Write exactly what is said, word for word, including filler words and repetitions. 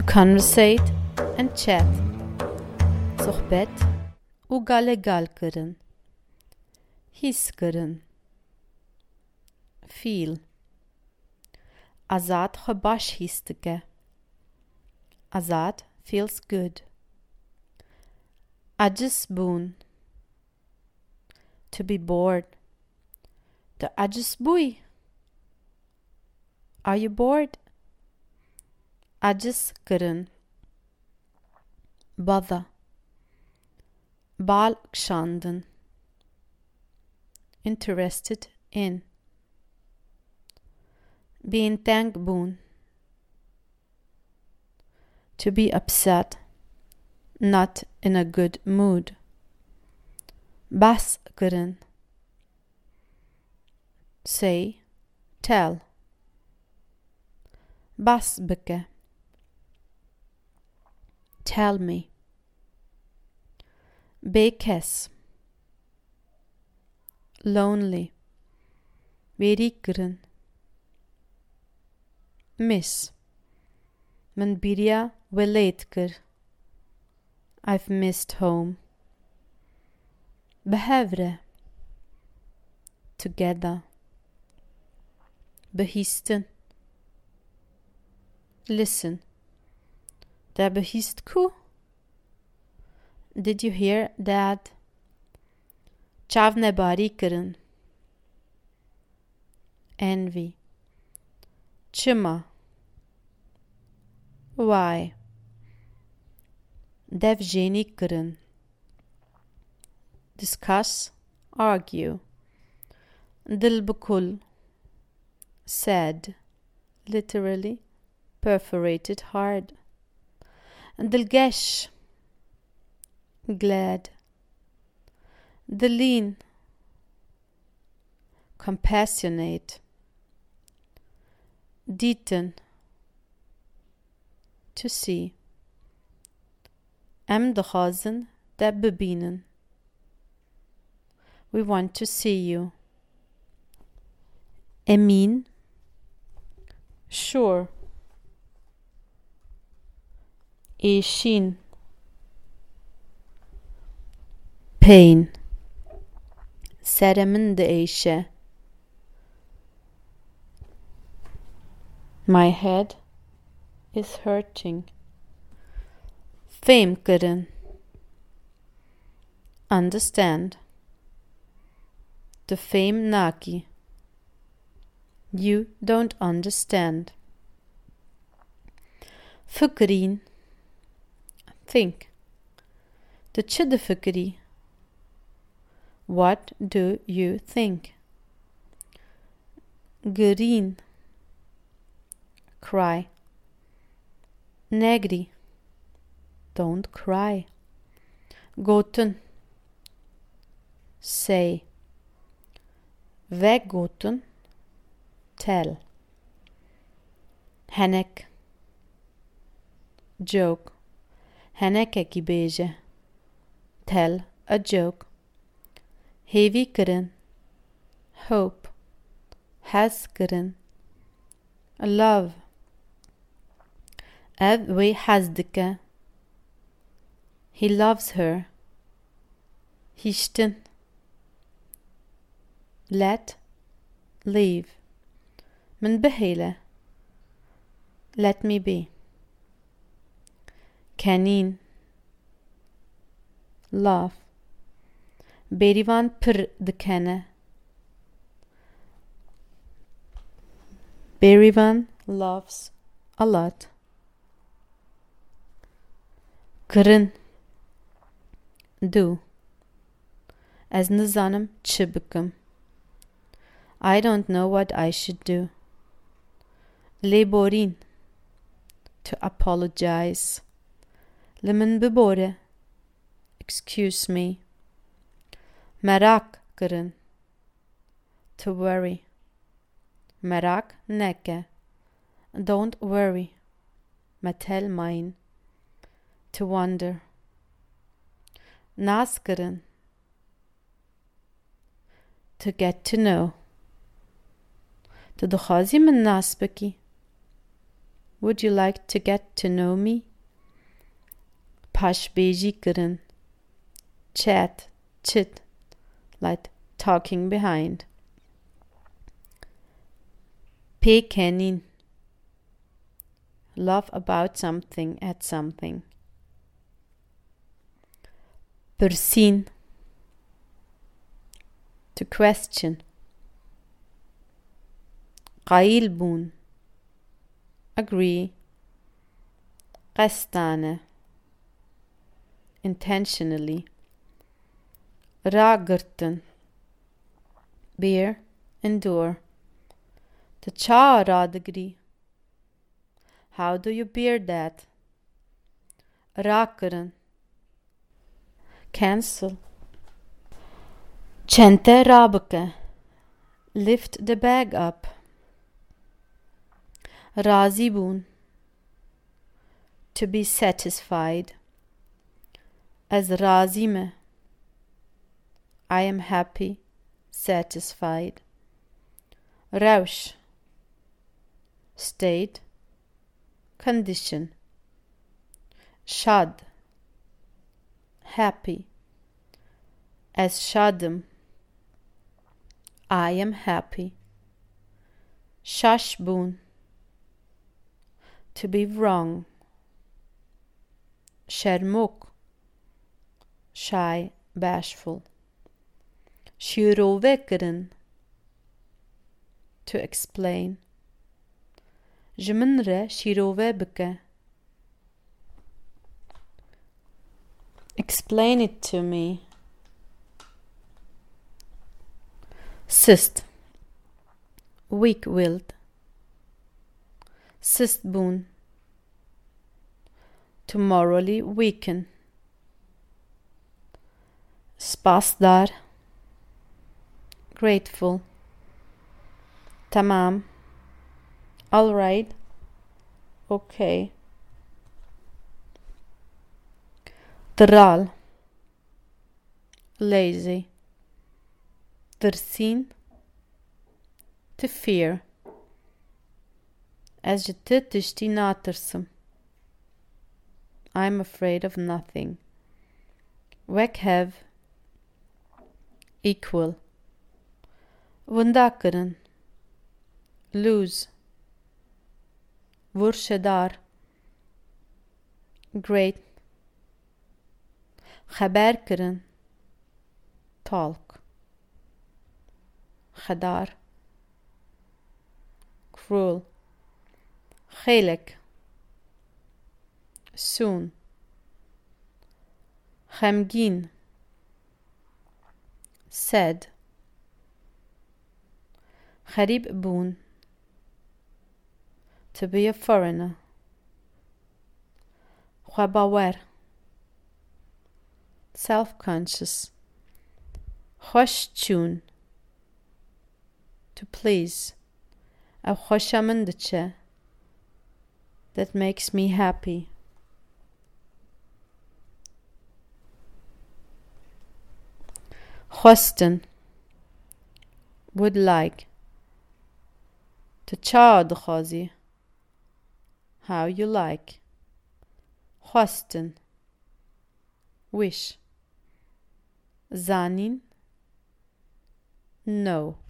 conversate and chat. صحبت و گاله گال کرن. حس کرن. feel. Azad خو باش حس دکه. Azad feels good. عجز بون. To be bored. The عجز بوی. Are you bored? عجز کرن. Bother. Bal kşandın. Interested in. Being thank boon. To be upset. Not in a good mood. Bas کرن. Say. Tell. Bas bike. Tell me. Bekes. Lonely. Veri کرن. Miss. من بیریا ولید کر. I've missed home. Behevre. Together. Behisten. Listen. Der behist ku? Did you hear that? Chavne bari کرن. Envy. Chima. Why? Dev jeni کرن. Discuss. Argue. Dil bukul. Sad. Literally. Perforated hard. Dilgesh. Glad. Delin. Compassionate. Diten. To see. Em dخازن ده ببینن. We want to see you. Emin. Sure. Eşin. Pain. Seremin de eşe. My head is hurting. Fame کرن. Understand. The fame naki. You don't understand. Fıkrin. Think. The çı de fıkri. What do you think? Green. Cry. Negri. Don't cry. Gotun. Say. Ve gotun. Tell. Henek. Joke. Heneke ki beje. Tell a joke. Heavy کرن. Hope. Has کرن. Love. Ev ve has dike. He loves her. Hiştin. Let. Leave. من بهيله. Let me be. Kanin. Laugh. Berivan pır dikene. Berivan laughs a lot. Kırın. Do. Az nizanım çı bıkım. I don't know what I should do. Leborin. To apologize. Limin bibore. Excuse me. Merak کرن. To worry. Merak neke. Don't worry. Metel mine. To wonder. Naz کرن. To get to know. تو دخوازی من ناس بکی. Would you like to get to know me? Pashbeji kırın. Chat, chit, like talking behind. Pekenin. Love about something at something. Pırsin. To question. Qail bun. Agree. Qastane. Intentionally. Ragırtın. Bear, endure. To cha radagri. How do you bear that? Rakırın. Cancel. Çente rabıke. Lift the bag up. Razi bun. To be satisfied. As razi me. I am happy, satisfied. Raush. State. Condition. Shad. Happy. As shadım. I am happy. Shashbun. To be wrong. Shermuk. Shy, bashful. Shirove kırın. To explain. Jminre shirove bike. Explain it to me. Sist. Weak-willed. Sistbun. To morally weaken. Spasdar. Grateful. Tamam. All right. Okay. Dral. Lazy. Tërsin. To fear. As je të të shti natërsëm. I'm afraid of nothing. Wek have. Equal. Vëndakërën. Lose. Vurshedar. Great. Khaber kërën. Talk. Khadar. Cruel. Khelek. Soon. Khamgin. Said. Kharib bun. To be a foreigner. Khwabawer. Self-conscious. Khosh-tune. To please. A khoshamandche. That makes me happy. Khosten. Would like. To chad khazi. How you like. Khosten. Wish. Zanin. No.